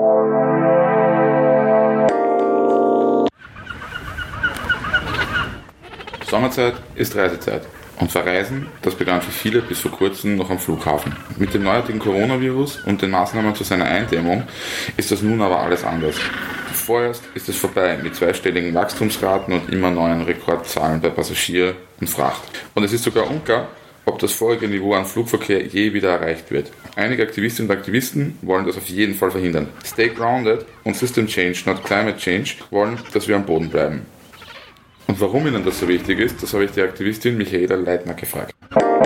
Sommerzeit ist Reisezeit. Und Verreisen, das begann für viele bis vor kurzem noch am Flughafen. Mit dem neuartigen Coronavirus und den Maßnahmen zu seiner Eindämmung ist das nun aber alles anders. Vorerst ist es vorbei mit zweistelligen Wachstumsraten und immer neuen Rekordzahlen bei Passagier und Fracht. Und es ist sogar unklar, ob das vorige Niveau an Flugverkehr je wieder erreicht wird. Einige Aktivistinnen und Aktivisten wollen das auf jeden Fall verhindern. Stay Grounded und System Change, not Climate Change, wollen, dass wir am Boden bleiben. Und warum ihnen das so wichtig ist, das habe ich die Aktivistin Michaela Leitner gefragt.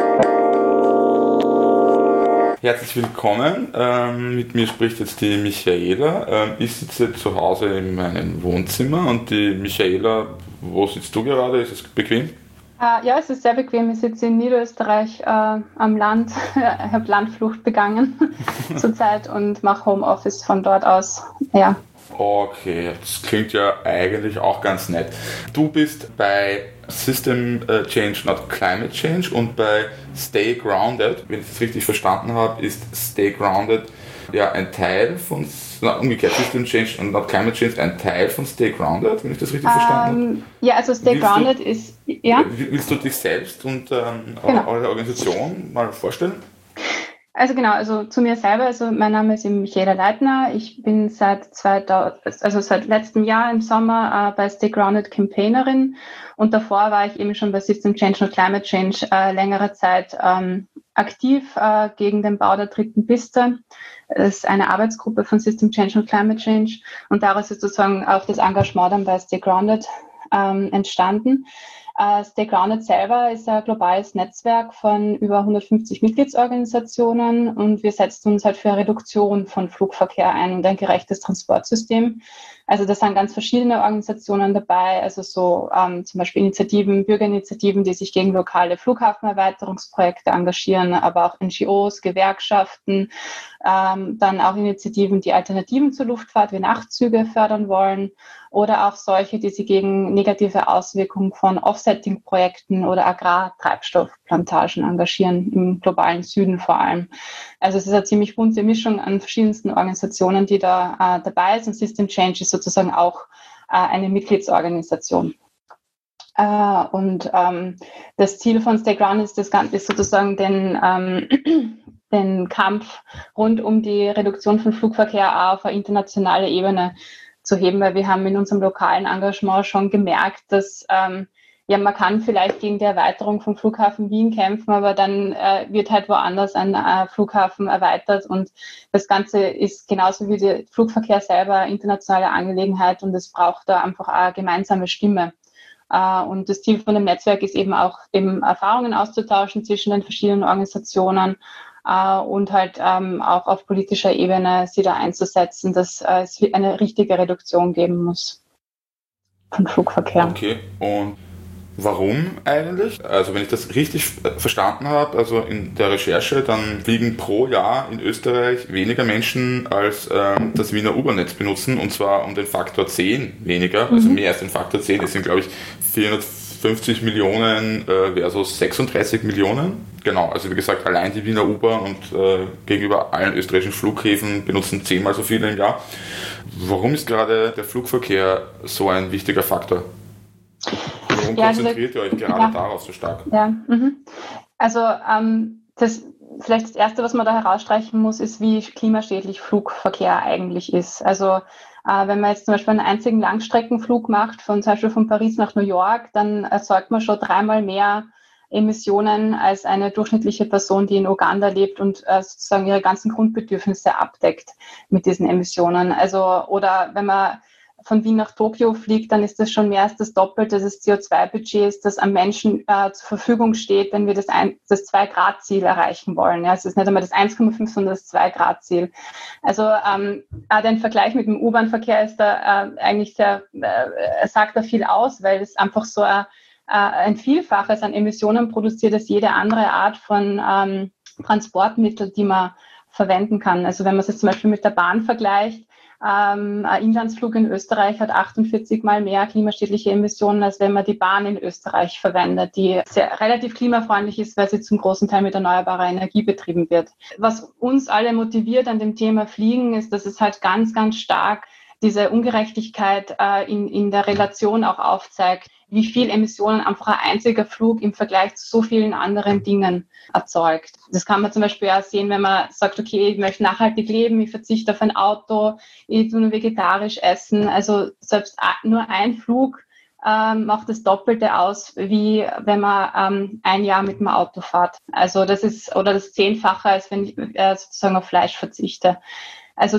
Herzlich willkommen, mit mir spricht jetzt die Michaela. Ich sitze zu Hause in meinem Wohnzimmer und die Michaela, wo sitzt du gerade? Ist es bequem? Ja, es ist sehr bequem. Ich sitze in Niederösterreich am Land. Ich habe Landflucht begangen zurzeit und mache Homeoffice von dort aus. Ja. Okay, das klingt ja eigentlich auch ganz nett. Du bist bei System Change, not Climate Change und bei Stay Grounded, wenn ich das richtig verstanden habe, ist Stay Grounded ja ein Teil von, umgekehrt, System Change und not Climate Change ein Teil von Stay Grounded, wenn ich das richtig verstanden habe? Ja, also Stay Grounded ist, ja. Willst du dich selbst und Genau. eure Organisation mal vorstellen? Also genau, also zu mir selber, also mein Name ist eben Michaela Leitner. Ich bin seit letztem Jahr im Sommer bei Stay Grounded Campaignerin und davor war ich eben schon bei System Change und Climate Change längere Zeit aktiv gegen den Bau der dritten Piste. Das ist eine Arbeitsgruppe von System Change und Climate Change und daraus ist sozusagen auch das Engagement dann bei Stay Grounded entstanden. Stay Grounded selber ist ein globales Netzwerk von über 150 Mitgliedsorganisationen und wir setzen uns halt für eine Reduktion von Flugverkehr ein und ein gerechtes Transportsystem. Also da sind ganz verschiedene Organisationen dabei, also so zum Beispiel Initiativen, Bürgerinitiativen, die sich gegen lokale Flughafenerweiterungsprojekte engagieren, aber auch NGOs, Gewerkschaften, dann auch Initiativen, die Alternativen zur Luftfahrt wie Nachtzüge fördern wollen oder auch solche, die sich gegen negative Auswirkungen von Offsetting-Projekten oder Agrartreibstoffplantagen engagieren, im globalen Süden vor allem. Also es ist eine ziemlich bunte Mischung an verschiedensten Organisationen, die da dabei ist und System Change ist sozusagen auch eine Mitgliedsorganisation. Und das Ziel von Stay Grounded ist sozusagen den Kampf rund um die Reduktion von Flugverkehr auf eine internationale Ebene zu heben, weil wir haben in unserem lokalen Engagement schon gemerkt, dass man kann vielleicht gegen die Erweiterung vom Flughafen Wien kämpfen, aber dann wird halt woanders ein Flughafen erweitert und das Ganze ist genauso wie der Flugverkehr selber eine internationale Angelegenheit und es braucht da einfach eine gemeinsame Stimme. Und das Ziel von dem Netzwerk ist eben auch Erfahrungen auszutauschen zwischen den verschiedenen Organisationen und halt auch auf politischer Ebene sie da einzusetzen, dass es eine richtige Reduktion geben muss von Flugverkehr. Okay, und warum eigentlich? Also wenn ich das richtig verstanden habe, also in der Recherche, dann fliegen pro Jahr in Österreich weniger Menschen als das Wiener U-Bahn-Netz benutzen und zwar um den Faktor 10 weniger, also mehr als den Faktor 10, es sind glaube ich 450 Millionen versus 36 Millionen. Genau, also wie gesagt, allein die Wiener U-Bahn und gegenüber allen österreichischen Flughäfen benutzen 10-mal so viele im Jahr. Warum ist gerade der Flugverkehr so ein wichtiger Faktor? Warum konzentriert ihr euch gerade darauf so stark? Ja, also vielleicht das Erste, was man da herausstreichen muss, ist, wie klimaschädlich Flugverkehr eigentlich ist. Also wenn man jetzt zum Beispiel einen einzigen Langstreckenflug macht, zum Beispiel von Paris nach New York, dann erzeugt man schon 3-mal mehr Emissionen als eine durchschnittliche Person, die in Uganda lebt und sozusagen ihre ganzen Grundbedürfnisse abdeckt mit diesen Emissionen. Also, oder wenn man von Wien nach Tokio fliegt, dann ist das schon mehr als das Doppelte des CO2-Budgets, das am Menschen zur Verfügung steht, wenn wir das 2-Grad-Ziel erreichen wollen. Ja, es ist nicht einmal das 1,5, sondern das 2-Grad-Ziel. Also der Vergleich mit dem U-Bahn-Verkehr ist da eigentlich sagt da viel aus, weil es einfach so ein Vielfaches an Emissionen produziert als jede andere Art von Transportmittel, die man verwenden kann. Also wenn man es jetzt zum Beispiel mit der Bahn vergleicht, Ein Inlandsflug in Österreich hat 48 Mal mehr klimaschädliche Emissionen, als wenn man die Bahn in Österreich verwendet, die relativ klimafreundlich ist, weil sie zum großen Teil mit erneuerbarer Energie betrieben wird. Was uns alle motiviert an dem Thema Fliegen, ist, dass es halt ganz, ganz stark diese Ungerechtigkeit in der Relation auch aufzeigt, wie viel Emissionen einfach ein einziger Flug im Vergleich zu so vielen anderen Dingen erzeugt. Das kann man zum Beispiel auch sehen, wenn man sagt, okay, ich möchte nachhaltig leben, ich verzichte auf ein Auto, ich tue nur vegetarisch essen. Also selbst nur ein Flug macht das Doppelte aus, wie wenn man ein Jahr mit dem Auto fährt. Also das ist, oder das 10-fache, als wenn ich sozusagen auf Fleisch verzichte. Also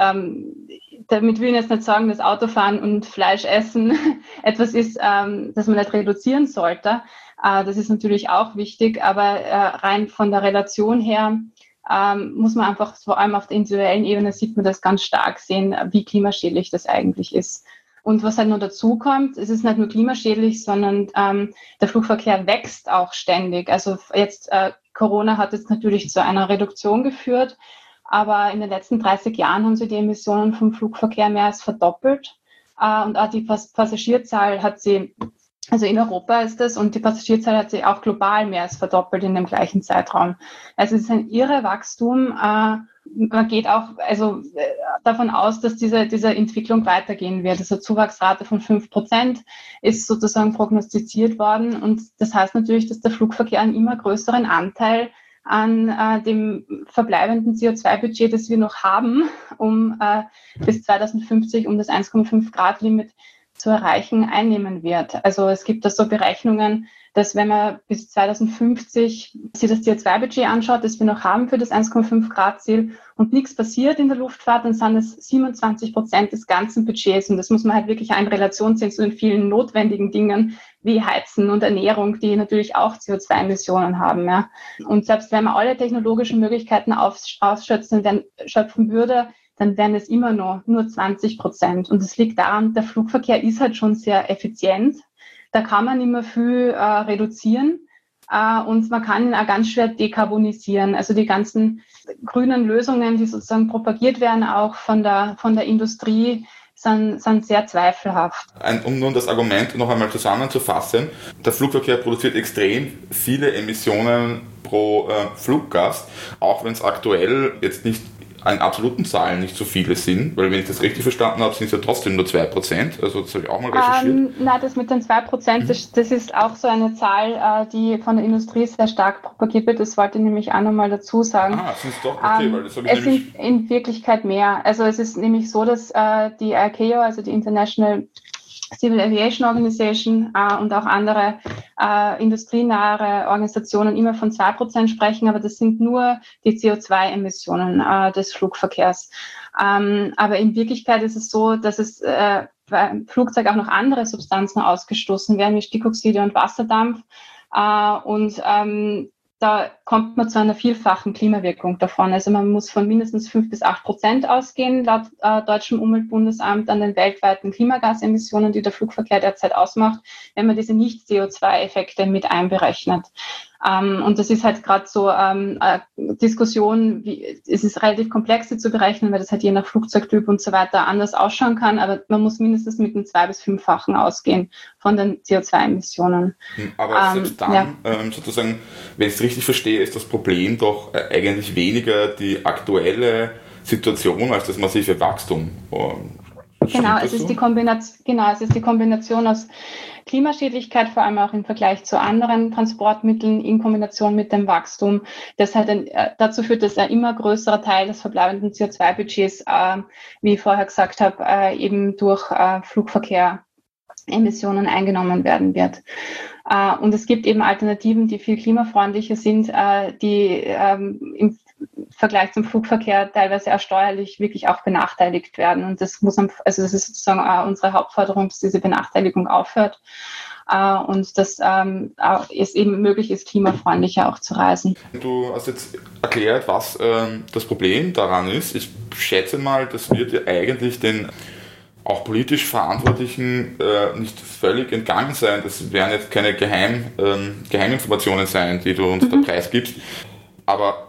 damit will ich jetzt nicht sagen, dass Autofahren und Fleisch essen etwas ist, das man nicht reduzieren sollte. Das ist natürlich auch wichtig, aber rein von der Relation her muss man einfach, vor allem auf der individuellen Ebene sieht man das ganz stark sehen, wie klimaschädlich das eigentlich ist. Und was halt noch dazu kommt, es ist nicht nur klimaschädlich, sondern der Flugverkehr wächst auch ständig. Also jetzt Corona hat jetzt natürlich zu einer Reduktion geführt, aber in den letzten 30 Jahren haben sich die Emissionen vom Flugverkehr mehr als verdoppelt. Und auch die Passagierzahl hat sie, also in Europa ist das, und die Passagierzahl hat sich auch global mehr als verdoppelt in dem gleichen Zeitraum. Also es ist ein irre Wachstum. Man geht auch davon aus, dass diese Entwicklung weitergehen wird. Also Zuwachsrate von 5% ist sozusagen prognostiziert worden. Und das heißt natürlich, dass der Flugverkehr einen immer größeren Anteil an dem verbleibenden CO2-Budget, das wir noch haben, um bis 2050 um das 1,5-Grad-Limit zu erreichen, einnehmen wird. Also es gibt da so Berechnungen, dass wenn man bis 2050 sich das CO2-Budget anschaut, das wir noch haben für das 1,5-Grad-Ziel und nichts passiert in der Luftfahrt, dann sind es 27% des ganzen Budgets. Und das muss man halt wirklich in Relation sehen zu den vielen notwendigen Dingen wie Heizen und Ernährung, die natürlich auch CO2-Emissionen haben. Ja. Und selbst wenn man alle technologischen Möglichkeiten schöpfen würde, dann wären es immer nur 20%. Und das liegt daran, der Flugverkehr ist halt schon sehr effizient. Da kann man immer viel reduzieren und man kann ihn auch ganz schwer dekarbonisieren. Also die ganzen grünen Lösungen, die sozusagen propagiert werden, auch von der Industrie, sind sehr zweifelhaft. Um nun das Argument noch einmal zusammenzufassen, der Flugverkehr produziert extrem viele Emissionen pro Fluggast, auch wenn es aktuell jetzt nicht in absoluten Zahlen nicht so viele sind, weil wenn ich das richtig verstanden habe, sind es ja trotzdem nur 2%, also das habe ich auch mal recherchiert. Nein, das mit den 2%, das ist auch so eine Zahl, die von der Industrie sehr stark propagiert wird, das wollte ich nämlich auch nochmal dazu sagen. Sind es doch? Okay, weil das habe ich es sind in Wirklichkeit mehr, also es ist nämlich so, dass die ICAO, also die International Civil Aviation Organization und auch andere industrienahe Organisationen immer von 2% sprechen, aber das sind nur die CO2-Emissionen des Flugverkehrs. Aber in Wirklichkeit ist es so, dass es beim Flugzeug auch noch andere Substanzen ausgestoßen werden, wie Stickoxide und Wasserdampf. Da kommt man zu einer vielfachen Klimawirkung davon. Also man muss von mindestens 5-8% ausgehen, laut Deutschem Umweltbundesamt, an den weltweiten Klimagasemissionen, die der Flugverkehr derzeit ausmacht, wenn man diese Nicht-CO2-Effekte mit einberechnet. Und das ist halt gerade so eine Diskussion, es ist relativ komplex, sie zu berechnen, weil das halt je nach Flugzeugtyp und so weiter anders ausschauen kann, aber man muss mindestens mit einem 2- bis 5-fachen ausgehen von den CO2-Emissionen. Aber selbst dann, sozusagen, wenn ich es richtig verstehe, ist das Problem doch eigentlich weniger die aktuelle Situation als das massive Wachstum. Genau, es ist die Kombination aus Klimaschädlichkeit, vor allem auch im Vergleich zu anderen Transportmitteln in Kombination mit dem Wachstum, das halt dazu führt, dass ein immer größerer Teil des verbleibenden CO2-Budgets, wie ich vorher gesagt habe, eben durch Flugverkehr Emissionen eingenommen werden wird. Und es gibt eben Alternativen, die viel klimafreundlicher sind, die im Vergleich zum Flugverkehr teilweise auch steuerlich wirklich auch benachteiligt werden. Und das das ist sozusagen unsere Hauptforderung, dass diese Benachteiligung aufhört. Und dass es eben möglich ist, klimafreundlicher auch zu reisen. Du hast jetzt erklärt, was das Problem daran ist. Ich schätze mal, das wird ja eigentlich den auch politisch Verantwortlichen nicht völlig entgangen sein. Das werden jetzt keine Geheiminformationen sein, die du uns da preisgibst. Aber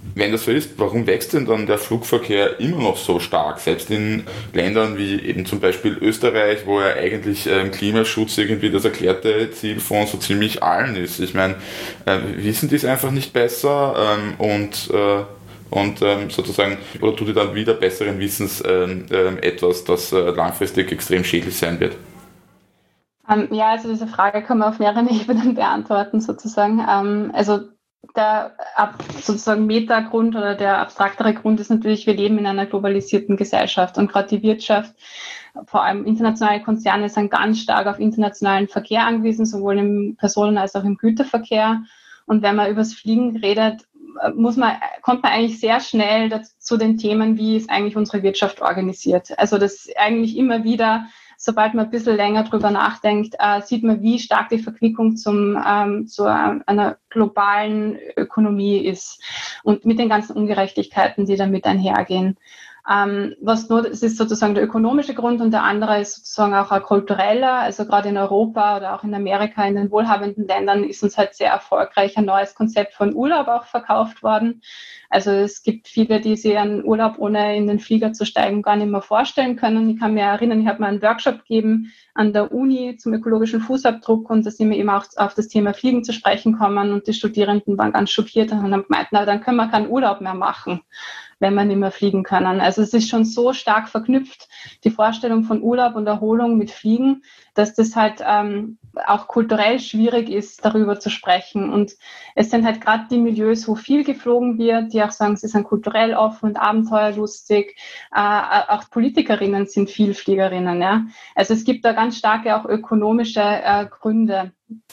Wenn das so ist, warum wächst denn dann der Flugverkehr immer noch so stark? Selbst in Ländern wie eben zum Beispiel Österreich, wo ja eigentlich Klimaschutz irgendwie das erklärte Ziel von so ziemlich allen ist. Ich meine, wissen die es einfach nicht besser und sozusagen, oder tut ihr dann wieder besseren Wissens etwas, das langfristig extrem schädlich sein wird? Ja, also diese Frage kann man auf mehreren Ebenen beantworten sozusagen. Also der sozusagen Metagrund oder der abstraktere Grund ist natürlich, wir leben in einer globalisierten Gesellschaft und gerade die Wirtschaft, vor allem internationale Konzerne, sind ganz stark auf internationalen Verkehr angewiesen, sowohl im Personen- als auch im Güterverkehr. Und wenn man über das Fliegen redet, kommt man eigentlich sehr schnell zu den Themen, wie ist eigentlich unsere Wirtschaft organisiert. Also das eigentlich immer wieder, sobald man ein bisschen länger drüber nachdenkt, sieht man, wie stark die Verquickung zu einer globalen Ökonomie ist und mit den ganzen Ungerechtigkeiten, die damit einhergehen. Das ist sozusagen der ökonomische Grund und der andere ist sozusagen auch ein kultureller. Also gerade in Europa oder auch in Amerika, in den wohlhabenden Ländern ist uns halt sehr erfolgreich ein neues Konzept von Urlaub auch verkauft worden. Also es gibt viele, die sich einen Urlaub ohne in den Flieger zu steigen gar nicht mehr vorstellen können. Ich kann mich erinnern, ich habe mal einen Workshop gegeben an der Uni zum ökologischen Fußabdruck und da sind wir eben auch auf das Thema Fliegen zu sprechen gekommen und die Studierenden waren ganz schockiert und haben gemeint, na, dann können wir keinen Urlaub mehr machen, wenn wir nicht mehr fliegen können. Also es ist schon so stark verknüpft, die Vorstellung von Urlaub und Erholung mit Fliegen, dass das halt auch kulturell schwierig ist, darüber zu sprechen. Und es sind halt gerade die Milieus, wo viel geflogen wird, die auch sagen, sie sind kulturell offen und abenteuerlustig. Auch Politikerinnen sind viel Fliegerinnen. Ja? Also es gibt da ganz starke auch ökonomische Gründe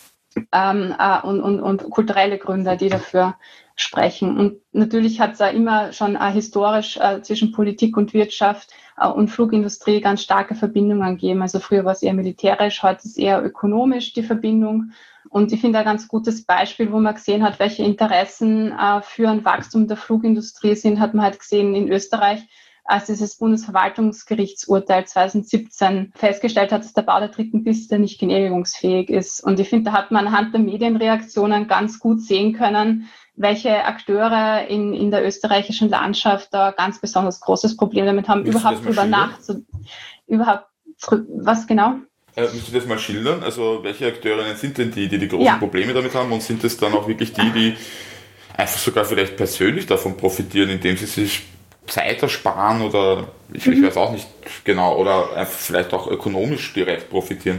und kulturelle Gründe, die dafür sprechen. Und natürlich hat es da immer schon historisch zwischen Politik und Wirtschaft und Flugindustrie ganz starke Verbindungen gegeben. Also früher war es eher militärisch, heute ist es eher ökonomisch die Verbindung. Und ich finde ein ganz gutes Beispiel, wo man gesehen hat, welche Interessen für ein Wachstum der Flugindustrie sind, hat man halt gesehen in Österreich, als dieses Bundesverwaltungsgerichtsurteil 2017 festgestellt hat, dass der Bau der dritten Piste nicht genehmigungsfähig ist. Und ich finde, da hat man anhand der Medienreaktionen ganz gut sehen können, welche Akteure in der österreichischen Landschaft da ganz besonders großes Problem damit haben, überhaupt drüber was genau? Willst du das mal schildern? Also welche Akteurinnen sind denn die großen Probleme damit haben und sind es dann auch wirklich die einfach sogar vielleicht persönlich davon profitieren, indem sie sich Zeit ersparen oder ich weiß auch nicht genau oder einfach vielleicht auch ökonomisch direkt profitieren?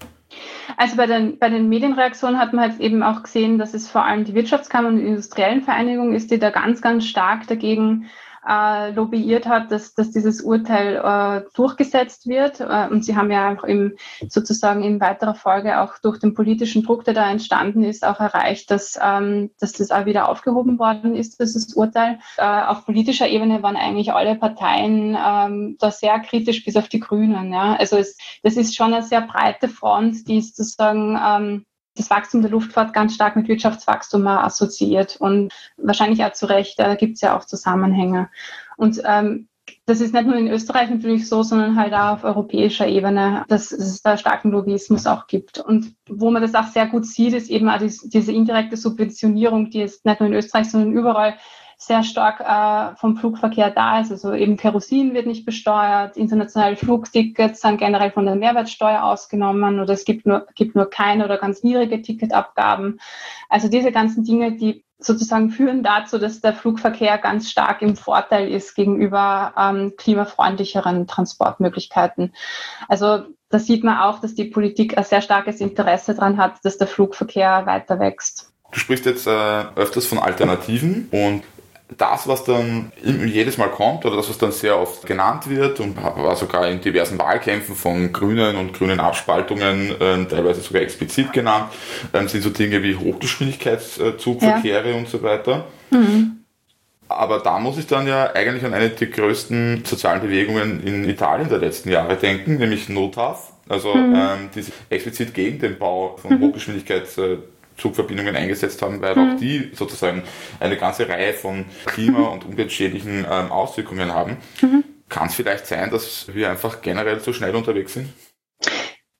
Also bei den Medienreaktionen hat man halt eben auch gesehen, dass es vor allem die Wirtschaftskammer und die industriellen Vereinigung ist, die da ganz, ganz stark dagegen lobbyiert hat, dass dieses Urteil durchgesetzt wird. Und sie haben ja auch sozusagen in weiterer Folge auch durch den politischen Druck, der da entstanden ist, auch erreicht, dass das auch wieder aufgehoben worden ist, dieses Urteil. Auf politischer Ebene waren eigentlich alle Parteien da sehr kritisch, bis auf die Grünen. Ja. Also das ist schon eine sehr breite Front, die sozusagen das Wachstum der Luftfahrt ganz stark mit Wirtschaftswachstum assoziiert und wahrscheinlich auch zu Recht, da gibt es ja auch Zusammenhänge. Und das ist nicht nur in Österreich natürlich so, sondern halt auch auf europäischer Ebene, dass es da starken Lobbyismus auch gibt. Und wo man das auch sehr gut sieht, ist eben auch diese indirekte Subventionierung, die jetzt nicht nur in Österreich, sondern überall sehr stark vom Flugverkehr da ist. Also eben Kerosin wird nicht besteuert, internationale Flugtickets sind generell von der Mehrwertsteuer ausgenommen oder es gibt nur keine oder ganz niedrige Ticketabgaben. Also diese ganzen Dinge, die sozusagen führen dazu, dass der Flugverkehr ganz stark im Vorteil ist gegenüber klimafreundlicheren Transportmöglichkeiten. Also da sieht man auch, dass die Politik ein sehr starkes Interesse daran hat, dass der Flugverkehr weiter wächst. Du sprichst jetzt öfters von Alternativen und das, was dann jedes Mal kommt oder das, was dann sehr oft genannt wird und war sogar in diversen Wahlkämpfen von Grünen und grünen Abspaltungen teilweise sogar explizit genannt, sind so Dinge wie Hochgeschwindigkeitszugverkehre und so weiter. Mhm. Aber da muss ich dann ja eigentlich an eine der größten sozialen Bewegungen in Italien der letzten Jahre denken, nämlich NOTAV, also die sich explizit gegen den Bau von Hochgeschwindigkeitszugverbindungen eingesetzt haben, weil auch die sozusagen eine ganze Reihe von klima- und umweltschädlichen Auswirkungen haben. Kann es vielleicht sein, dass wir einfach generell zu schnell unterwegs sind?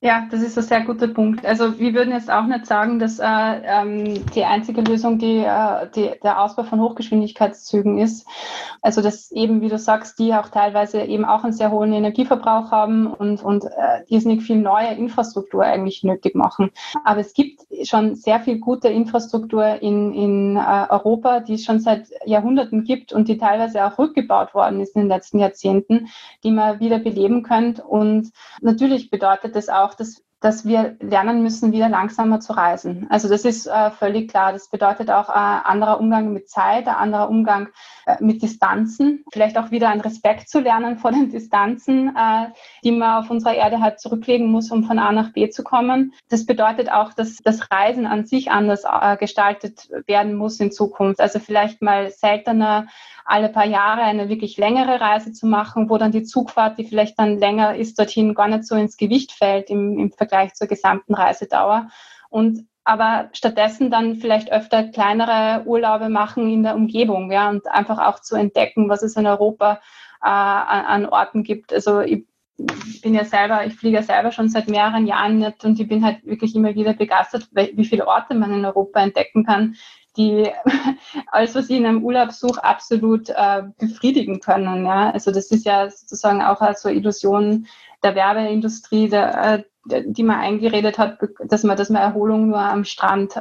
Ja, das ist ein sehr guter Punkt. Also wir würden jetzt auch nicht sagen, dass die einzige Lösung der Ausbau von Hochgeschwindigkeitszügen ist. Also dass eben, wie du sagst, die auch teilweise eben auch einen sehr hohen Energieverbrauch haben und irrsinnig viel neue Infrastruktur eigentlich nötig machen. Aber es gibt schon sehr viel gute Infrastruktur in Europa, die es schon seit Jahrhunderten gibt und die teilweise auch rückgebaut worden ist in den letzten Jahrzehnten, die man wieder beleben könnte. Und natürlich bedeutet das auch, dass wir lernen müssen, wieder langsamer zu reisen. Also das ist völlig klar. Das bedeutet auch ein anderer Umgang mit Zeit, ein anderer Umgang mit Distanzen, vielleicht auch wieder einen Respekt zu lernen vor den Distanzen, die man auf unserer Erde halt zurücklegen muss, um von A nach B zu kommen. Das bedeutet auch, dass das Reisen an sich anders gestaltet werden muss in Zukunft. Also vielleicht mal seltener alle paar Jahre eine wirklich längere Reise zu machen, wo dann die Zugfahrt, die vielleicht dann länger ist, dorthin gar nicht so ins Gewicht fällt im Vergleich zur gesamten Reisedauer. Aber stattdessen dann vielleicht öfter kleinere Urlaube machen in der Umgebung, ja, und einfach auch zu entdecken, was es in Europa an Orten gibt. Also ich fliege ja selber schon seit mehreren Jahren nicht und ich bin halt wirklich immer wieder begeistert, wie viele Orte man in Europa entdecken kann, die alles, was ich in einem Urlaub suche, absolut befriedigen können. Ja? Also das ist ja sozusagen auch so Illusion der Werbeindustrie, die man eingeredet hat, dass man Erholung nur am Strand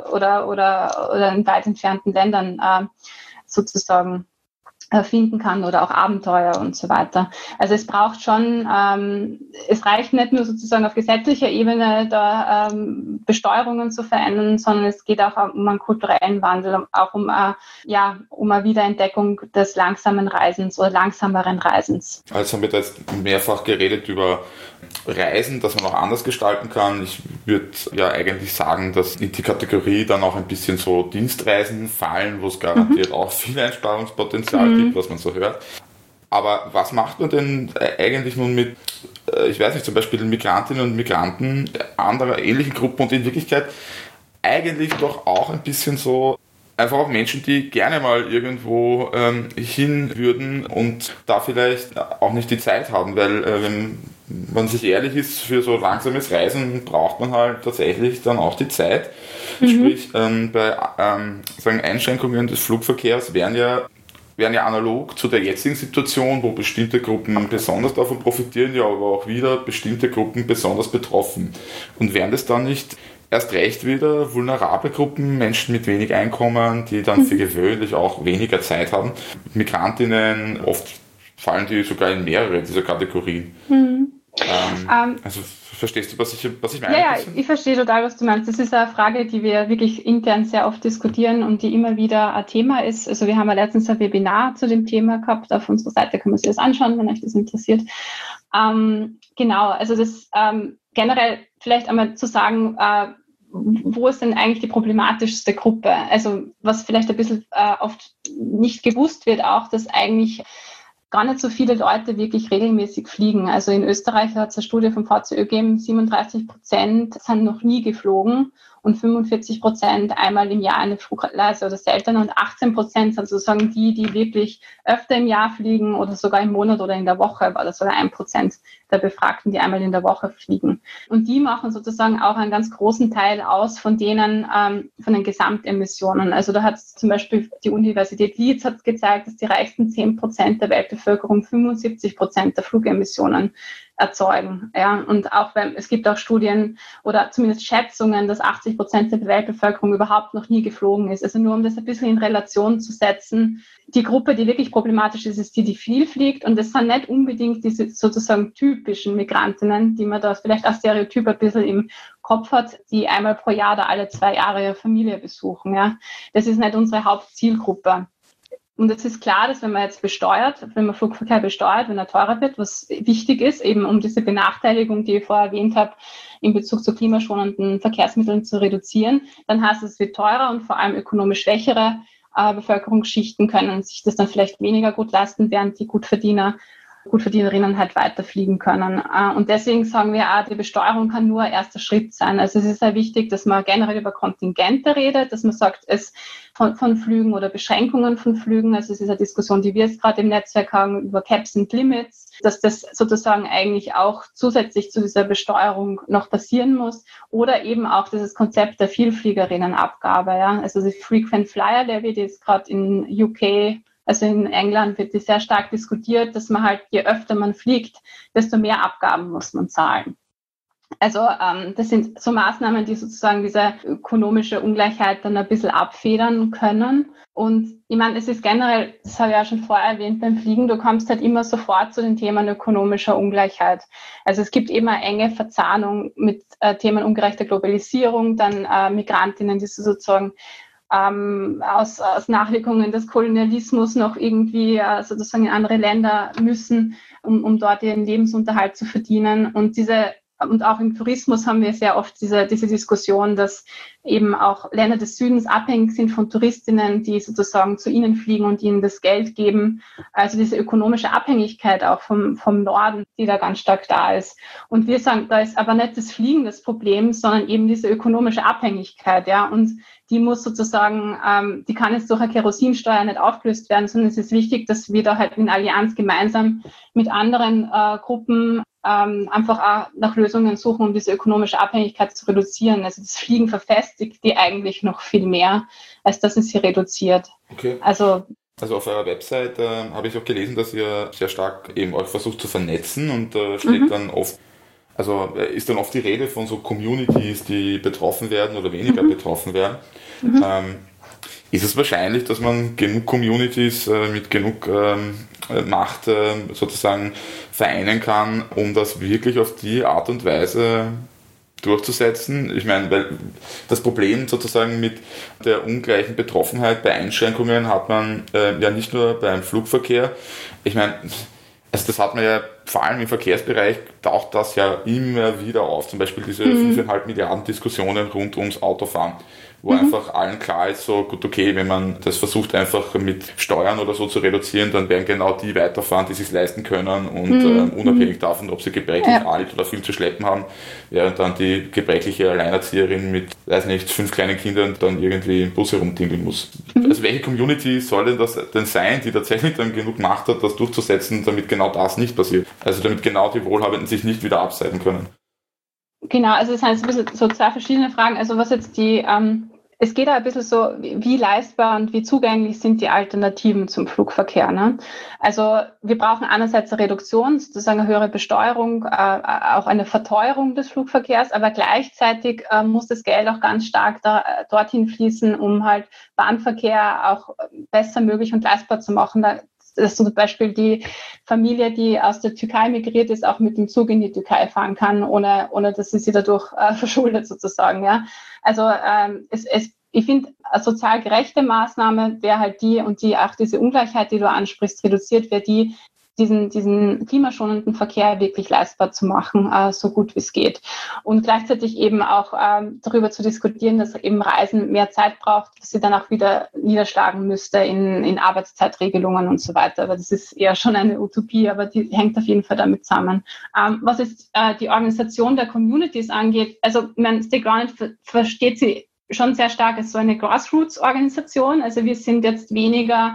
oder in weit entfernten Ländern sozusagen finden kann oder auch Abenteuer und so weiter. Also es braucht schon, es reicht nicht nur sozusagen auf gesetzlicher Ebene da Besteuerungen zu verändern, sondern es geht auch um einen kulturellen Wandel, auch um eine Wiederentdeckung des langsamen Reisens oder langsameren Reisens. Also haben wir da jetzt mehrfach geredet über Reisen, dass man auch anders gestalten kann. Ich würde ja eigentlich sagen, dass in die Kategorie dann auch ein bisschen so Dienstreisen fallen, wo es garantiert auch viel Einsparungspotenzial gibt, was man so hört. Aber was macht man denn eigentlich nun mit, ich weiß nicht, zum Beispiel Migrantinnen und Migranten anderer ähnlichen Gruppen und in Wirklichkeit eigentlich doch auch ein bisschen so einfach auch Menschen, die gerne mal irgendwo hin würden und da vielleicht auch nicht die Zeit haben, weil wenn man sich ehrlich ist, für so langsames Reisen braucht man halt tatsächlich dann auch die Zeit. Sprich, bei Einschränkungen des Flugverkehrs wären ja analog zu der jetzigen Situation, wo bestimmte Gruppen besonders davon profitieren, ja aber auch wieder bestimmte Gruppen besonders betroffen. Und wären das dann nicht erst recht wieder vulnerable Gruppen, Menschen mit wenig Einkommen, die dann für gewöhnlich auch weniger Zeit haben. Migrantinnen, oft fallen die sogar in mehrere dieser Kategorien. Also verstehst du, was ich meine? Ja, ich verstehe total, was du meinst. Das ist eine Frage, die wir wirklich intern sehr oft diskutieren und die immer wieder ein Thema ist. Also wir haben ja letztens ein Webinar zu dem Thema gehabt. Auf unserer Seite kann man sich das anschauen, wenn euch das interessiert. Genau, also das generell vielleicht einmal zu sagen, wo ist denn eigentlich die problematischste Gruppe? Also was vielleicht ein bisschen oft nicht gewusst wird auch, dass eigentlich gar nicht so viele Leute wirklich regelmäßig fliegen. Also in Österreich hat es eine Studie vom VCÖ gegeben, 37% sind noch nie geflogen und 45% einmal im Jahr eine Flugreise oder seltener und 18% sind sozusagen die wirklich öfter im Jahr fliegen oder sogar im Monat oder in der Woche, oder sogar 1% der Befragten, die einmal in der Woche fliegen. Und die machen sozusagen auch einen ganz großen Teil aus von denen, von den Gesamtemissionen. Also da hat zum Beispiel die Universität Leeds hat gezeigt, dass die reichsten 10% der Weltbevölkerung 75% der Flugemissionen erzeugen. Ja, und auch es gibt auch Studien oder zumindest Schätzungen, dass 80% der Weltbevölkerung überhaupt noch nie geflogen ist. Also nur um das ein bisschen in Relation zu setzen. Die Gruppe, die wirklich problematisch ist, ist die viel fliegt. Und das sind nicht unbedingt diese sozusagen typischen Migrantinnen, die man da vielleicht als Stereotyp ein bisschen im Kopf hat, die einmal pro Jahr oder alle 2 Jahre ihre Familie besuchen. Ja, das ist nicht unsere Hauptzielgruppe. Und es ist klar, dass wenn man Flugverkehr besteuert, wenn er teurer wird, was wichtig ist, eben um diese Benachteiligung, die ich vorher erwähnt habe, in Bezug zu klimaschonenden Verkehrsmitteln zu reduzieren, dann heißt es wird teurer und vor allem ökonomisch schwächere Bevölkerungsschichten können sich das dann vielleicht weniger gut leisten, während die Gutverdiener Gutverdienerinnen halt weiterfliegen können. Und deswegen sagen wir auch, die Besteuerung kann nur ein erster Schritt sein. Also es ist sehr wichtig, dass man generell über Kontingente redet, dass man sagt, es von Flügen oder Beschränkungen von Flügen, also es ist eine Diskussion, die wir jetzt gerade im Netzwerk haben, über Caps and Limits, dass das sozusagen eigentlich auch zusätzlich zu dieser Besteuerung noch passieren muss, oder eben auch dieses Konzept der Vielfliegerinnenabgabe, ja, also die Frequent Flyer Levy, die ist gerade in UK, also in England wird die sehr stark diskutiert, dass man halt, je öfter man fliegt, desto mehr Abgaben muss man zahlen. Also das sind so Maßnahmen, die sozusagen diese ökonomische Ungleichheit dann ein bisschen abfedern können. Und ich meine, es ist generell, das habe ich ja schon vorher erwähnt, beim Fliegen, du kommst halt immer sofort zu den Themen ökonomischer Ungleichheit. Also es gibt immer enge Verzahnung mit Themen ungerechter Globalisierung, dann Migrantinnen, die sozusagen aus Nachwirkungen des Kolonialismus noch irgendwie sozusagen in andere Länder müssen, um dort ihren Lebensunterhalt zu verdienen. Und auch im Tourismus haben wir sehr oft diese Diskussion, dass eben auch Länder des Südens abhängig sind von Touristinnen, die sozusagen zu ihnen fliegen und ihnen das Geld geben. Also diese ökonomische Abhängigkeit auch vom Norden, die da ganz stark da ist. Und wir sagen, da ist aber nicht das Fliegen das Problem, sondern eben diese ökonomische Abhängigkeit, ja. Und die muss sozusagen, die kann jetzt durch eine Kerosinsteuer nicht aufgelöst werden, sondern es ist wichtig, dass wir da halt in Allianz gemeinsam mit anderen Gruppen einfach auch nach Lösungen suchen, um diese ökonomische Abhängigkeit zu reduzieren. Also das Fliegen verfestigt die eigentlich noch viel mehr, als dass es sie reduziert. Okay. Also auf eurer Website habe ich auch gelesen, dass ihr sehr stark eben euch versucht zu vernetzen und steht dann oft, also ist dann oft die Rede von so Communities, die betroffen werden oder weniger betroffen werden. Ist es wahrscheinlich, dass man genug Communities mit genug Macht sozusagen vereinen kann, um das wirklich auf die Art und Weise durchzusetzen? Ich meine, weil das Problem sozusagen mit der ungleichen Betroffenheit bei Einschränkungen hat man ja nicht nur beim Flugverkehr. Ich meine, also das hat man ja vor allem im Verkehrsbereich, taucht das ja immer wieder auf. Zum Beispiel diese 5,5 Milliarden Diskussionen rund ums Autofahren, wo einfach allen klar ist, so gut, okay, wenn man das versucht einfach mit Steuern oder so zu reduzieren, dann werden genau die weiterfahren, die es sich leisten können und unabhängig davon, ob sie gebrechlich alt oder viel zu schleppen haben, während dann die gebrechliche Alleinerzieherin mit, weiß nicht, 5 kleinen Kindern dann irgendwie im Bus herumdingeln muss. Also welche Community soll denn das denn sein, die tatsächlich dann genug Macht hat, das durchzusetzen, damit genau das nicht passiert? Also damit genau die Wohlhabenden sich nicht wieder abseiten können. Genau, also es sind ein bisschen so zwei verschiedene Fragen. Also was jetzt es geht ein bisschen so, wie leistbar und wie zugänglich sind die Alternativen zum Flugverkehr. Ne? Also wir brauchen einerseits eine Reduktion, sozusagen eine höhere Besteuerung, auch eine Verteuerung des Flugverkehrs, aber gleichzeitig muss das Geld auch ganz stark dorthin fließen, um halt Bahnverkehr auch besser möglich und leistbar zu machen. Dass zum Beispiel die Familie, die aus der Türkei migriert ist, auch mit dem Zug in die Türkei fahren kann, ohne dass sie dadurch verschuldet sozusagen. Ja. Also ich finde, eine sozial gerechte Maßnahme wäre halt die auch diese Ungleichheit, die du ansprichst, reduziert wäre die, diesen klimaschonenden Verkehr wirklich leistbar zu machen, so gut wie es geht. Und gleichzeitig eben auch darüber zu diskutieren, dass eben Reisen mehr Zeit braucht, dass sie dann auch wieder niederschlagen müsste in Arbeitszeitregelungen und so weiter. Aber das ist eher schon eine Utopie, aber die hängt auf jeden Fall damit zusammen. Was jetzt die Organisation der Communities angeht, also Stay Grounded versteht sie schon sehr stark als so eine Grassroots-Organisation. Also wir sind jetzt weniger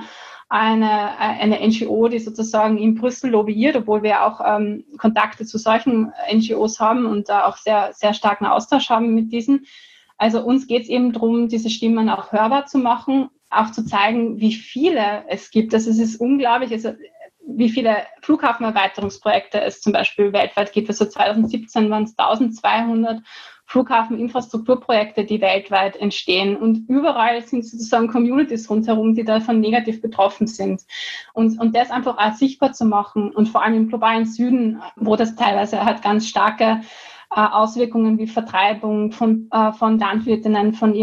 eine NGO, die sozusagen in Brüssel lobbyiert, obwohl wir auch Kontakte zu solchen NGOs haben und da auch sehr, sehr starken Austausch haben mit diesen. Also uns geht es eben darum, diese Stimmen auch hörbar zu machen, auch zu zeigen, wie viele es gibt. Also es ist unglaublich, also wie viele Flughafenerweiterungsprojekte es zum Beispiel weltweit gibt. Also 2017 waren es 1200 Flughafeninfrastrukturprojekte, die weltweit entstehen. Und überall sind sozusagen Communities rundherum, die davon negativ betroffen sind. Und das einfach auch sichtbar zu machen und vor allem im globalen Süden, wo das teilweise halt ganz starke Auswirkungen wie Vertreibung von Landwirtinnen von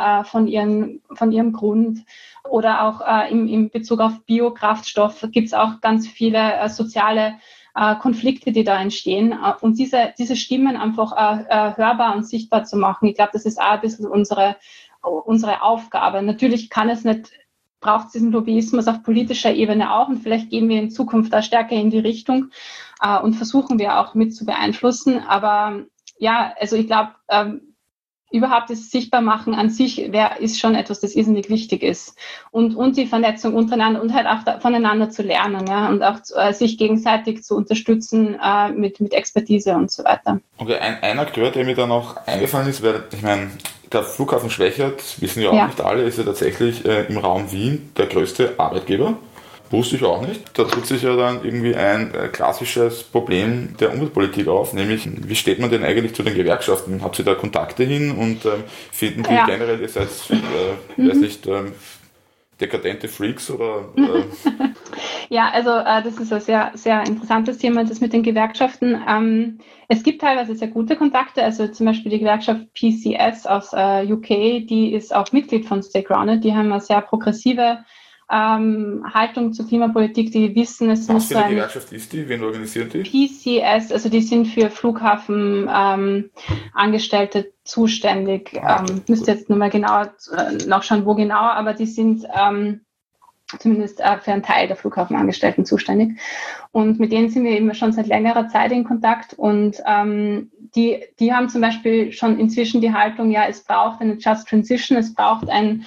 ihrem Grund oder auch im Bezug auf Biokraftstoff gibt es auch ganz viele soziale Konflikte, die da entstehen. Und diese Stimmen einfach hörbar und sichtbar zu machen, ich glaube, das ist auch ein bisschen unsere Aufgabe. Natürlich kann es nicht braucht es diesen Lobbyismus auf politischer Ebene auch und vielleicht gehen wir in Zukunft da stärker in die Richtung und versuchen wir auch mit zu beeinflussen. Aber ja, also ich glaube, überhaupt das Sichtbarmachen an sich ist schon etwas, das irrsinnig wichtig ist. Und die Vernetzung untereinander und halt auch voneinander zu lernen, ja, und auch sich gegenseitig zu unterstützen mit Expertise und so weiter. Okay, ein Akteur, der mir da noch eingefallen ist, weil ich meine, der Flughafen Schwächert, wissen ja auch nicht alle, ist ja tatsächlich im Raum Wien der größte Arbeitgeber. Wusste ich auch nicht. Da tut sich ja dann irgendwie ein klassisches Problem der Umweltpolitik auf, nämlich wie steht man denn eigentlich zu den Gewerkschaften? Habt ihr da Kontakte hin und finden die generell, ihr seid, weiß nicht, dekadente Freaks oder? Ja, also das ist ein sehr, sehr interessantes Thema, das mit den Gewerkschaften. Es gibt teilweise sehr gute Kontakte, also zum Beispiel die Gewerkschaft PCS aus UK, die ist auch Mitglied von Stay Grounded, die haben eine sehr progressive Haltung zur Klimapolitik, die wissen, es muss sein. Was für eine Gewerkschaft ist die? Wen organisiert die? PCS, also die sind für Flughafen Angestellte zuständig. Müsste jetzt nur mal genau nachschauen, wo genau, aber die sind zumindest für einen Teil der Flughafenangestellten zuständig. Und mit denen sind wir eben schon seit längerer Zeit in Kontakt und die haben zum Beispiel schon inzwischen die Haltung, ja, es braucht eine Just Transition, es braucht einen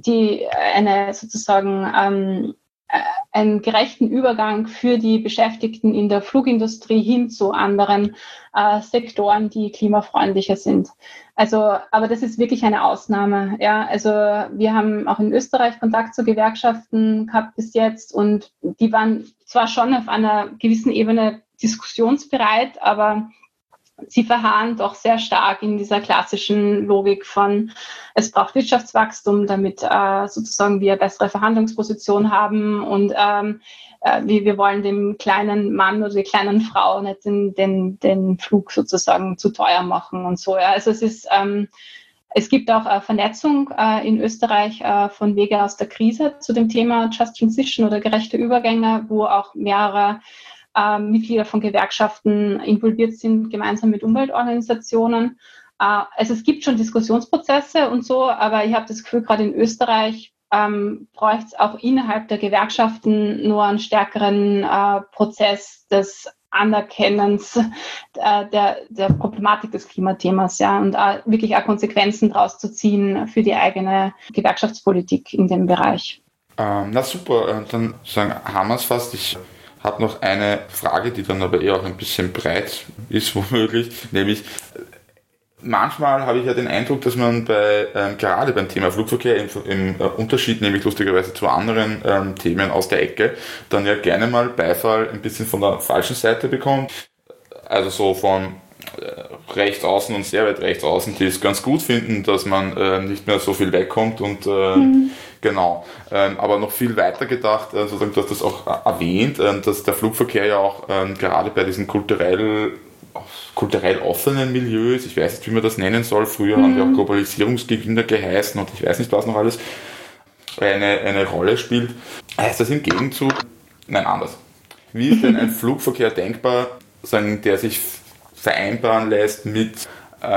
gerechten Übergang für die Beschäftigten in der Flugindustrie hin zu anderen Sektoren, die klimafreundlicher sind. Also, aber das ist wirklich eine Ausnahme. Ja, also wir haben auch in Österreich Kontakt zu Gewerkschaften gehabt bis jetzt und die waren zwar schon auf einer gewissen Ebene diskussionsbereit, aber sie verharren doch sehr stark in dieser klassischen Logik von, es braucht Wirtschaftswachstum, damit sozusagen wir eine bessere Verhandlungsposition haben und wir wollen dem kleinen Mann oder der kleinen Frau nicht den Flug sozusagen zu teuer machen und so. Ja. Also es gibt auch Vernetzung in Österreich von Wege aus der Krise zu dem Thema Just Transition oder gerechte Übergänge, wo auch mehrere Mitglieder von Gewerkschaften involviert sind, gemeinsam mit Umweltorganisationen. Also es gibt schon Diskussionsprozesse und so, aber ich habe das Gefühl, gerade in Österreich bräuchte es auch innerhalb der Gewerkschaften nur einen stärkeren Prozess des Anerkennens der Problematik des Klimathemas, ja, und wirklich auch Konsequenzen daraus zu ziehen für die eigene Gewerkschaftspolitik in dem Bereich. Na super, dann haben wir es fast. Ich habe noch eine Frage, die dann aber eher auch ein bisschen breit ist, womöglich, nämlich manchmal habe ich ja den Eindruck, dass man gerade beim Thema Flugverkehr im Unterschied, nämlich lustigerweise zu anderen Themen aus der Ecke, dann ja gerne mal Beifall ein bisschen von der falschen Seite bekommt. Also so von rechts außen und sehr weit rechts außen, die es ganz gut finden, dass man nicht mehr so viel wegkommt und genau. Aber noch viel weiter gedacht, sozusagen, du hast das auch erwähnt, dass der Flugverkehr ja auch gerade bei diesen kulturell offenen Milieus, ich weiß nicht, wie man das nennen soll, früher haben wir auch Globalisierungsgewinner geheißen und ich weiß nicht, was noch alles, eine Rolle spielt. Heißt das im Gegenzug, nein, anders. Wie ist denn ein Flugverkehr denkbar, der sich vereinbaren lässt mit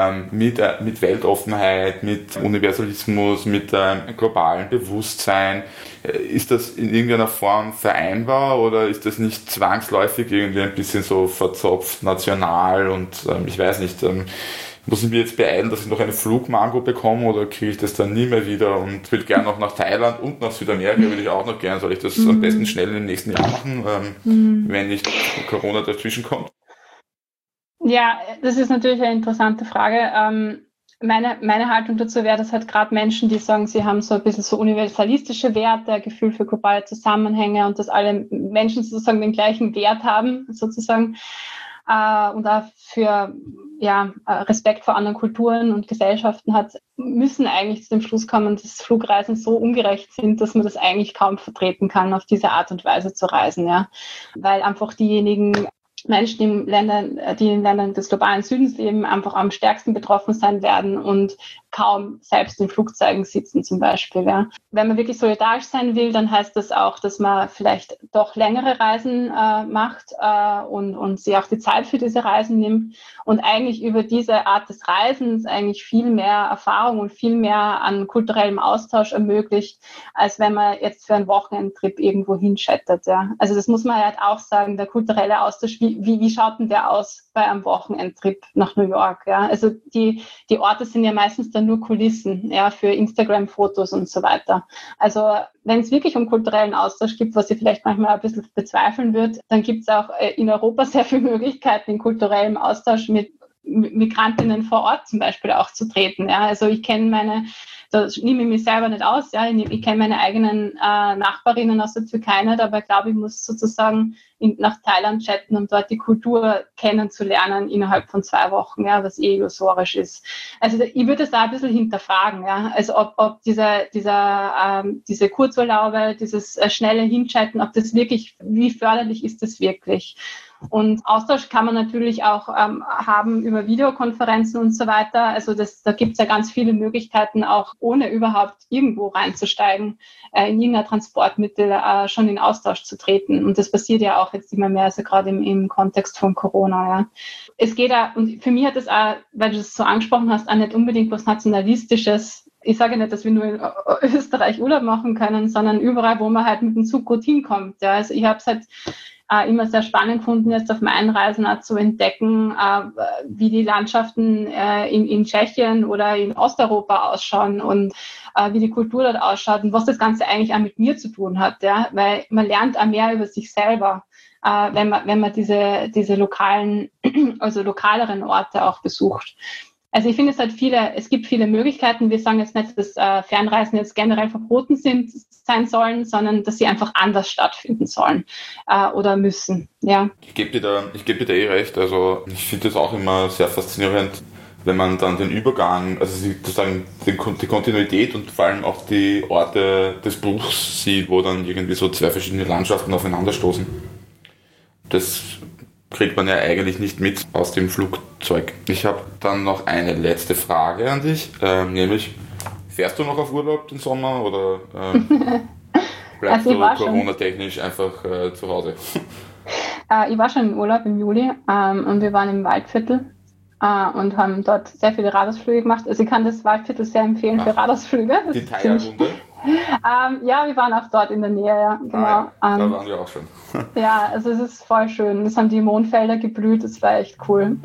Weltoffenheit, mit Universalismus, mit globalen Bewusstsein? Ist das in irgendeiner Form vereinbar oder ist das nicht zwangsläufig irgendwie ein bisschen so verzopft, national und ich weiß nicht, muss ich mir jetzt beeilen, dass ich noch eine Flugmango bekomme oder kriege ich das dann nie mehr wieder und würde gerne noch nach Thailand und nach Südamerika würde ich auch noch gerne. Soll ich das am besten schnell im nächsten Jahr machen, wenn nicht Corona dazwischen kommt? Ja, das ist natürlich eine interessante Frage. Meine Haltung dazu wäre, dass halt gerade Menschen, die sagen, sie haben so ein bisschen so universalistische Werte, ein Gefühl für globale Zusammenhänge und dass alle Menschen sozusagen den gleichen Wert haben, sozusagen, und auch für Respekt vor anderen Kulturen und Gesellschaften hat, müssen eigentlich zu dem Schluss kommen, dass Flugreisen so ungerecht sind, dass man das eigentlich kaum vertreten kann, auf diese Art und Weise zu reisen, ja, weil einfach diejenigen Menschen die in Ländern des globalen Südens leben, einfach am stärksten betroffen sein werden und kaum selbst in Flugzeugen sitzen zum Beispiel. Ja. Wenn man wirklich solidarisch sein will, dann heißt das auch, dass man vielleicht doch längere Reisen macht und sich auch die Zeit für diese Reisen nimmt und eigentlich über diese Art des Reisens eigentlich viel mehr Erfahrung und viel mehr an kulturellem Austausch ermöglicht, als wenn man jetzt für einen Wochenendtrip irgendwo hinschettert. Ja. Also das muss man halt auch sagen, der kulturelle Austausch, wie schaut denn der aus bei einem Wochenendtrip nach New York? Ja? Also die Orte sind ja meistens dann nur Kulissen, ja, für Instagram-Fotos und so weiter. Also wenn es wirklich um kulturellen Austausch gibt, was ich vielleicht manchmal ein bisschen bezweifeln wird, dann gibt es auch in Europa sehr viele Möglichkeiten, in kulturellem Austausch mit Migrantinnen vor Ort zum Beispiel auch zu treten. Ja? Also ich kenne das nehme ich mich selber nicht aus, ja. Ich kenne meine eigenen Nachbarinnen aus der Türkei nicht, aber ich glaube, ich muss sozusagen nach Thailand chatten, um dort die Kultur kennenzulernen innerhalb von 2 Wochen, ja, was illusorisch ist. Also ich würde das da ein bisschen hinterfragen, ja. Also ob diese Kurzurlaube, dieses schnelle Hinchatten, ob das wirklich, wie förderlich ist das wirklich? Und Austausch kann man natürlich auch haben über Videokonferenzen und so weiter. Also da gibt es ja ganz viele Möglichkeiten, auch ohne überhaupt irgendwo reinzusteigen, in irgendein Transportmittel schon in Austausch zu treten. Und das passiert ja auch jetzt immer mehr, also gerade im Kontext von Corona. Ja. Es geht auch, und für mich hat das auch, weil du das so angesprochen hast, auch nicht unbedingt was Nationalistisches. Ich sage nicht, dass wir nur in Österreich Urlaub machen können, sondern überall, wo man halt mit dem Zug gut hinkommt. Ja. Also ich habe es halt immer sehr spannend gefunden, jetzt auf meinen Reisen auch zu entdecken, wie die Landschaften in Tschechien oder in Osteuropa ausschauen und wie die Kultur dort ausschaut und was das Ganze eigentlich auch mit mir zu tun hat, ja, weil man lernt auch mehr über sich selber, wenn man diese lokaleren Orte auch besucht. Also ich finde, es gibt viele Möglichkeiten. Wir sagen jetzt nicht, dass Fernreisen jetzt generell verboten sein sollen, sondern dass sie einfach anders stattfinden sollen oder müssen. Ja. Ich gebe dir da eh recht. Also ich finde das auch immer sehr faszinierend, wenn man dann den Übergang, also sozusagen die Kontinuität und vor allem auch die Orte des Bruchs sieht, wo dann irgendwie so 2 verschiedene Landschaften aufeinanderstoßen. Das kriegt man ja eigentlich nicht mit aus dem Flugzeug. Ich habe dann noch eine letzte Frage an dich, nämlich, fährst du noch auf Urlaub den Sommer oder bleibst du Corona-technisch einfach zu Hause? Ich war schon im Urlaub im Juli und wir waren im Waldviertel und haben dort sehr viele Radausflüge gemacht. Also ich kann das Waldviertel sehr empfehlen für Radausflüge. Die Thailand-Runde? Ja, wir waren auch dort in der Nähe, ja, genau. Da waren wir auch schon. Ja, also es ist voll schön. Es haben die Mondfelder geblüht, das war echt cool.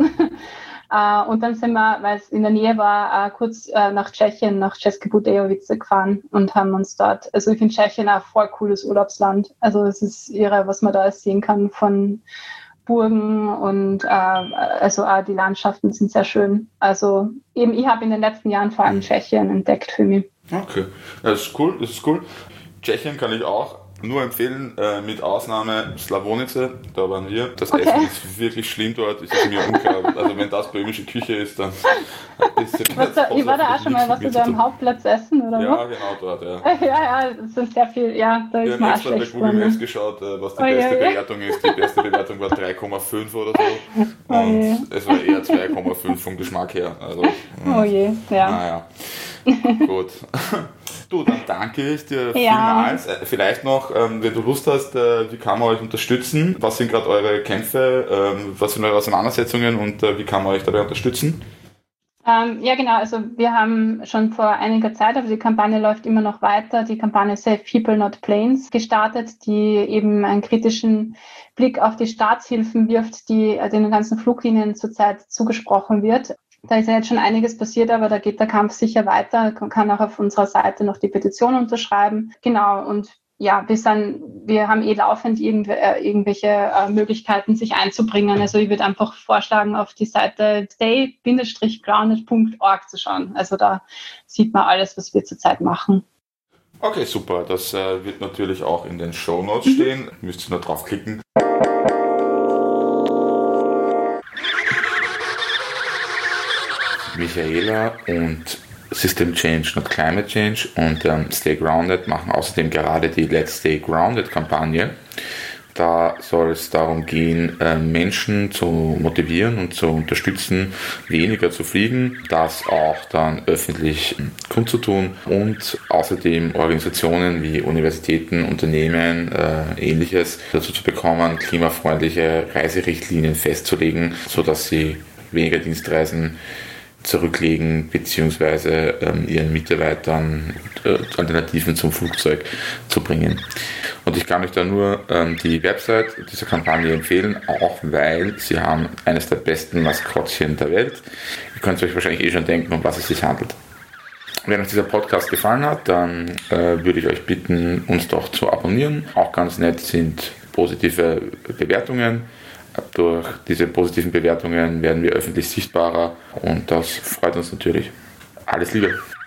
Und dann sind wir, weil es in der Nähe war, kurz nach Tschechien, nach České Budějovice gefahren und haben uns dort, also ich finde Tschechien ein voll cooles Urlaubsland. Also es ist irre, was man da sehen kann von Burgen und also die Landschaften sind sehr schön. Also eben, ich habe in den letzten Jahren vor allem Tschechien entdeckt für mich. Okay, das ist cool. Tschechien kann ich auch nur empfehlen, mit Ausnahme Slavonice, da waren wir. Das Essen ist wirklich schlimm dort, ist mir unklar. Also wenn das böhmische Küche ist, dann ist ich war da auch schon mal, was du da am Hauptplatz essen, oder was? Ja, genau dort, ja. Ja, das sind sehr viel, ja, da ist man auch schlecht. Ich habe extra bei Google Maps geschaut, was die beste Bewertung ist. Die beste Bewertung war 3,5 oder so. Und es war eher 2,5 vom Geschmack her. Also, oh je, ja. Naja, gut. Du, dann danke ich dir vielmals. Vielleicht noch, wenn du Lust hast, wie kann man euch unterstützen? Was sind gerade eure Kämpfe? Was sind eure Auseinandersetzungen und wie kann man euch dabei unterstützen? Ja, genau. Also wir haben schon vor einiger Zeit, aber die Kampagne läuft immer noch weiter, die Kampagne Save People Not Planes gestartet, die eben einen kritischen Blick auf die Staatshilfen wirft, die den ganzen Fluglinien zurzeit zugesprochen wird. Da ist ja jetzt schon einiges passiert, aber da geht der Kampf sicher weiter. Man kann auch auf unserer Seite noch die Petition unterschreiben. Genau, und ja, wir haben laufend irgendwelche Möglichkeiten, sich einzubringen. Also ich würde einfach vorschlagen, auf die Seite stay-grounded.org zu schauen. Also da sieht man alles, was wir zurzeit machen. Okay, super. Das wird natürlich auch in den Shownotes stehen. Müsst ihr nur draufklicken. Michaela und System Change, not Climate Change und Stay Grounded machen außerdem gerade die Let's Stay Grounded Kampagne, Da soll es darum gehen, Menschen zu motivieren und zu unterstützen, weniger zu fliegen, das auch dann öffentlich kundzutun und außerdem Organisationen wie Universitäten, Unternehmen, Ähnliches dazu zu bekommen, klimafreundliche Reiserichtlinien festzulegen, sodass sie weniger Dienstreisen zurücklegen bzw. ihren Mitarbeitern Alternativen zum Flugzeug zu bringen. Und ich kann euch da nur die Website dieser Kampagne empfehlen, auch weil sie haben eines der besten Maskottchen der Welt. Ihr könnt euch wahrscheinlich schon denken, um was es sich handelt. Wenn euch dieser Podcast gefallen hat, dann würde ich euch bitten, uns doch zu abonnieren. Auch ganz nett sind positive Bewertungen. Durch diese positiven Bewertungen werden wir öffentlich sichtbarer und das freut uns natürlich. Alles Liebe!